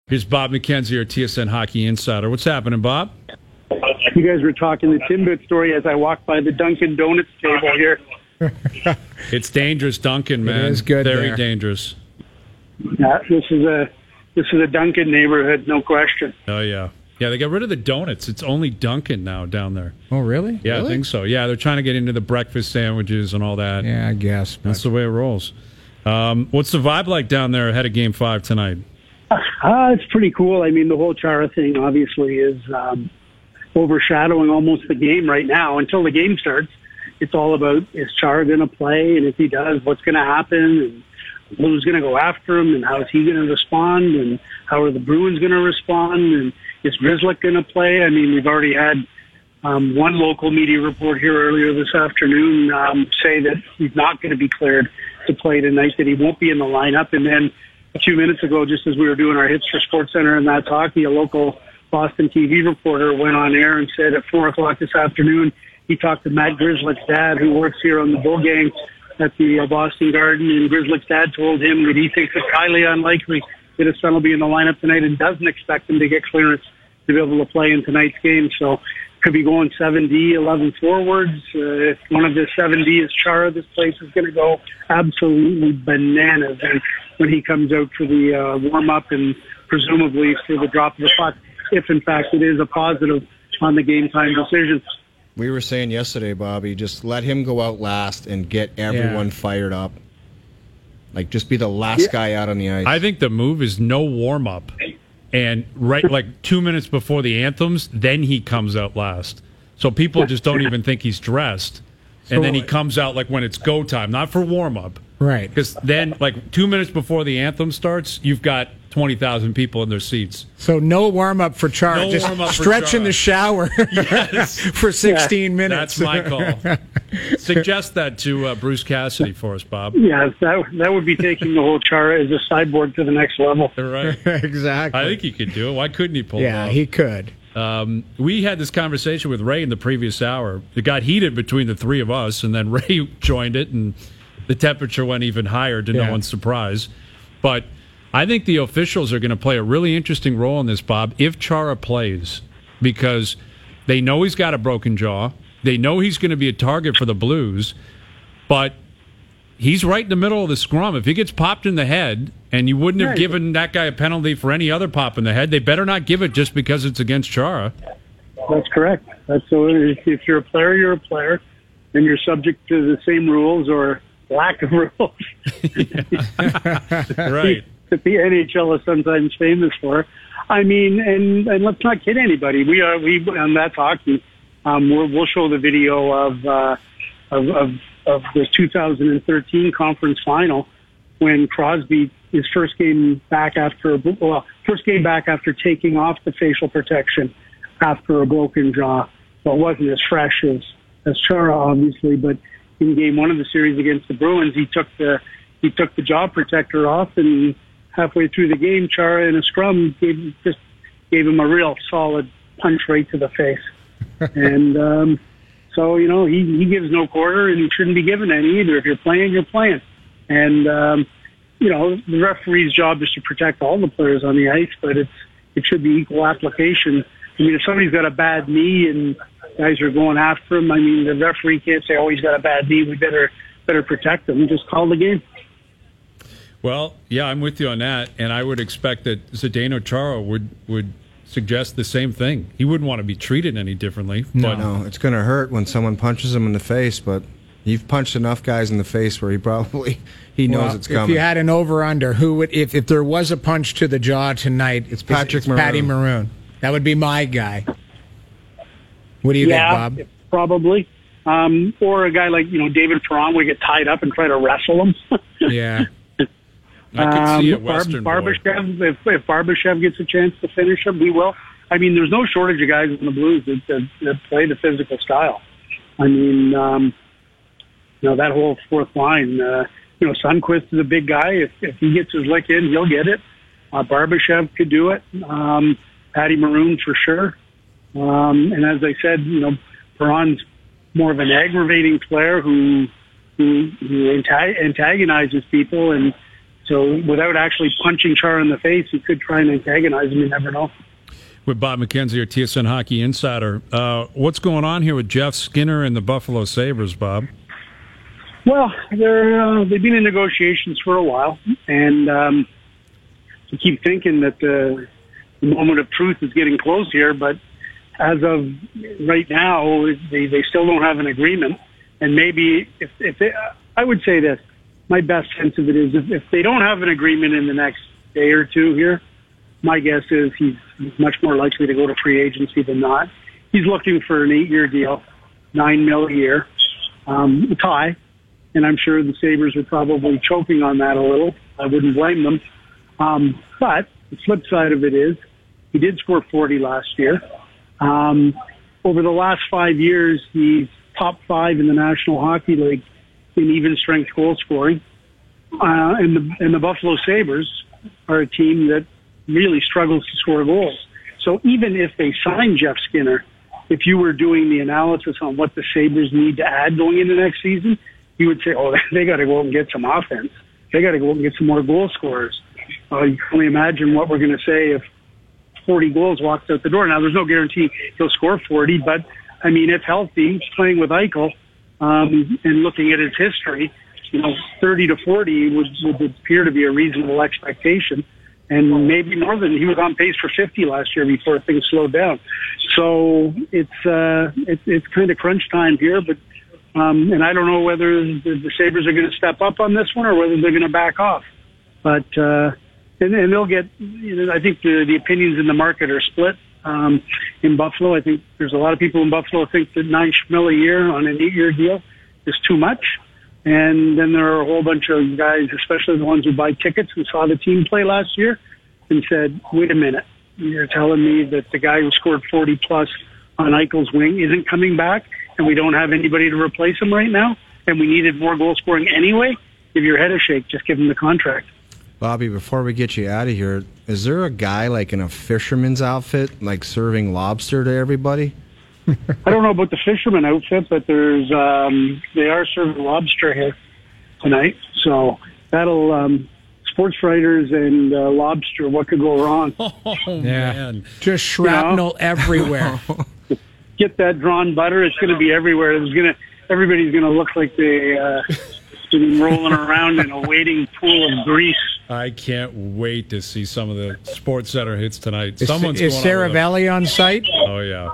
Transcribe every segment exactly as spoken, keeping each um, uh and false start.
Here's Bob McKenzie, our T S N Hockey Insider. What's happening, Bob? You guys were talking the Timbit story as I walked by the Dunkin' Donuts table here. It's dangerous, Dunkin', man. It is good Very there. dangerous. Yeah, this is a this is a Dunkin' neighborhood, no question. Oh, yeah. Yeah, they got rid of the donuts. It's only Dunkin' now down there. Oh, really? Yeah, Really? I think so. Yeah, they're trying to get into the breakfast sandwiches and all that. Yeah, I guess. but- That's the way it rolls. Um, what's the vibe like down there ahead of Game five tonight? Uh, it's pretty cool. I mean, the whole Chara thing obviously is um, overshadowing almost the game right now. Until the game starts, it's all about, is Chara going to play? And if he does, what's going to happen? And who's going to go after him? And how is he going to respond? And how are the Bruins going to respond? And is Grzelcyk going to play? I mean, we've already had um, one local media report here earlier this afternoon um, say that he's not going to be cleared to play tonight, that he won't be in the lineup. And then a few minutes ago, just as we were doing our hits for SportsCenter and That's Hockey, a local Boston T V reporter went on air and said at four o'clock this afternoon, he talked to Matt Grzelcyk's dad, who works here on the Bull Gang at the uh, Boston Garden, and Grzelcyk's dad told him that he thinks it's highly unlikely that his son will be in the lineup tonight and doesn't expect him to get clearance to be able to play in tonight's game. So could be going seven D, eleven forwards. Uh, if one of the seven D is Chara, this place is going to go absolutely bananas. And when he comes out for the uh, warm-up and presumably for the drop of the puck, if in fact it is a positive on the game-time decision. We were saying yesterday, Bobby, just let him go out last and get everyone Yeah. fired up. Like, just be the last Yeah. guy out on the ice. I think the move is no warm-up. And right, like two minutes before the anthems, then he comes out last. So people just don't even think he's dressed. And So- then he comes out like when it's go time, not for warm-up. Right. Because then, like two minutes before the anthem starts, you've got twenty thousand people in their seats. So no warm-up for Chara. No Just warm-up for stretch in Chara. the shower Yes. for sixteen minutes. That's my call. Suggest that to uh, Bruce Cassidy for us, Bob. Yeah, that that would be taking the whole Chara as a sideboard to the next level. All right. Exactly. I think he could do it. Why couldn't he pull it Yeah, off? he could. Um, we had this conversation with Ray in the previous hour. It got heated between the three of us, and then Ray joined it, and the temperature went even higher to Yeah. no one's surprise. But I think the officials are going to play a really interesting role in this, Bob, if Chara plays, because they know he's got a broken jaw. They know he's going to be a target for the Blues, but he's right in the middle of the scrum. If he gets popped in the head, and you wouldn't have Right. given that guy a penalty for any other pop in the head, they better not give it just because it's against Chara. That's correct. That's so. If if you're a player, you're a player, and you're subject to the same rules or lack of rules. Right. That the N H L is sometimes famous for. I mean, and, and let's not kid anybody. We are we on That's Hockey. Um, we'll, we'll show the video of uh, of, of of the two thousand thirteen conference final when Crosby, his first game back after well, first game back after taking off the facial protection after a broken jaw. So it wasn't as fresh as as Chara, obviously, but in game one of the series against the Bruins, he took the he took the jaw protector off, and halfway through the game, Chara in a scrum gave, just gave him a real solid punch right to the face. and um, so, you know, he, he gives no quarter, and he shouldn't be given any either. If you're playing, you're playing. And, um, you know, the referee's job is to protect all the players on the ice, but it's it should be equal application. I mean, if somebody's got a bad knee and guys are going after him, I mean, the referee can't say, oh, he's got a bad knee, we better better protect him. Just call the game. Well, yeah, I'm with you on that, and I would expect that Zdeno Chara would, would suggest the same thing. He wouldn't want to be treated any differently. No. But No, it's going to hurt when someone punches him in the face, but you've punched enough guys in the face where he probably he knows Well, it's if coming. you had an over-under, who would if, if there was a punch to the jaw tonight, it's Patrick it's Patty Maroon. Maroon. That would be my guy. What do you yeah, think, Bob? probably. Um, or a guy like, you know, David Perron would get tied up and try to wrestle him. Yeah. I could see a Um, Bar- Western boy. Barbashev, if, if Barbashev gets a chance to finish him, we will. I mean, there's no shortage of guys in the Blues that, that, that play the physical style. I mean, um, you know, that whole fourth line, uh, you know, Sundqvist is a big guy. If, if he gets his lick in, he'll get it. Uh, Barbashev could do it. Um, Patty Maroon for sure. Um, and as I said, you know, Perron's more of an aggravating player who, who, who antag- antagonizes people, and So without actually punching Chara in the face, he could try and antagonize him. You never know. With Bob McKenzie, our T S N Hockey Insider. Uh, what's going on here with Jeff Skinner and the Buffalo Sabres, Bob? Well, they're, uh, they've been in negotiations for a while, and um, you keep thinking that the, the moment of truth is getting close here, but as of right now, they, they still don't have an agreement. And maybe if, if they, I would say this, my best sense of it is if, if they don't have an agreement in the next day or two here, my guess is he's much more likely to go to free agency than not. He's looking for an eight-year deal, nine mil a year, um, a tie, and I'm sure the Sabres are probably choking on that a little. I wouldn't blame them. Um, but the flip side of it is he did score forty last year. Um, over the last five years, he's top five in the National Hockey League in even-strength goal scoring. Uh, and the and the Buffalo Sabres are a team that really struggles to score goals. So even if they sign Jeff Skinner, if you were doing the analysis on what the Sabres need to add going into next season, you would say, oh, they got to go out and get some offense. They got to go out and get some more goal scorers. Uh, you can only imagine what we're going to say if forty goals walks out the door. Now, there's no guarantee he'll score forty, but, I mean, if healthy, playing with Eichel, um, and looking at his history, you know, thirty to forty would, would appear to be a reasonable expectation. And maybe more than he was on pace for fifty last year before things slowed down. So it's uh, it's it's kind of crunch time here. But um, and I don't know whether the, the Sabres are going to step up on this one or whether they're going to back off. But uh, and, and they'll get. You know, I think the the opinions in the market are split. Um, in Buffalo, I think there's a lot of people in Buffalo think that nine mil a year on an eight-year deal is too much. And then there are a whole bunch of guys, especially the ones who buy tickets and saw the team play last year, and said, wait a minute, you're telling me that the guy who scored forty plus on Eichel's wing isn't coming back, and we don't have anybody to replace him right now, and we needed more goal scoring anyway? Give your head a shake, just give him the contract. Bobby, before we get you out of here, is there a guy like in a fisherman's outfit, like serving lobster to everybody? I don't know about the fisherman outfit, but there's um, they are serving lobster here tonight. So that'll um, sports writers and uh, lobster. What could go wrong? Oh Yeah. man, Just shrapnel You know? everywhere. Get that drawn butter. It's going to be everywhere. It's going to everybody's going to look like they uh, been rolling around in a waiting pool of grease. I can't wait to see some of the Sports Center hits tonight. Is, Someone's is going Sarah on with a- Valley on site? Oh yeah.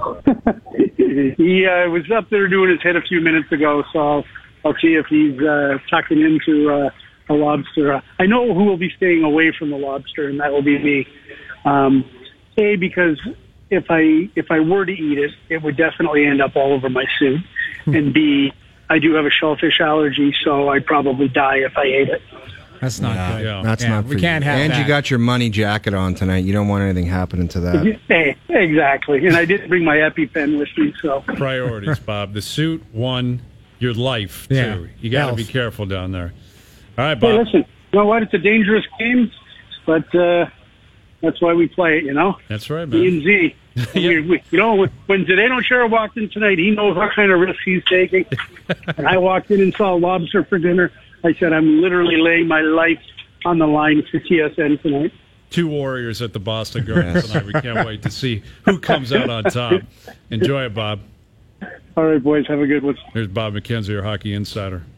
He uh, was up there doing his hit a few minutes ago, so I'll, I'll see if he's uh, tucking into uh, a lobster. Uh, I know who will be staying away from the lobster, and that will be me. Um, A, because if I if I were to eat it, it would definitely end up all over my suit. And B, I do have a shellfish allergy, so I'd probably die if I ate it. That's not Yeah, good. Yeah. That's Yeah, not we for can't you. have And that. you got your money jacket on tonight. You don't want anything happening to that. Hey, exactly. And I did bring my EpiPen with me, so. Priorities, Bob. The suit, one, your life, Yeah. two. You got to Health. be careful down there. All right, Hey, Bob. listen, you know what? It's a dangerous game, but uh, that's why we play it, you know? That's right, B man. and Z. we, we, you know, when Zdeno Chara walked in tonight, he knows what kind of risks he's taking. And I walked in and saw lobster for dinner. I said, I'm literally laying my life on the line for T S N tonight. Two Warriors at the Boston Garden tonight. We can't wait to see who comes out on top. Enjoy it, Bob. All right, boys, have a good one. Here's Bob McKenzie, our Hockey Insider.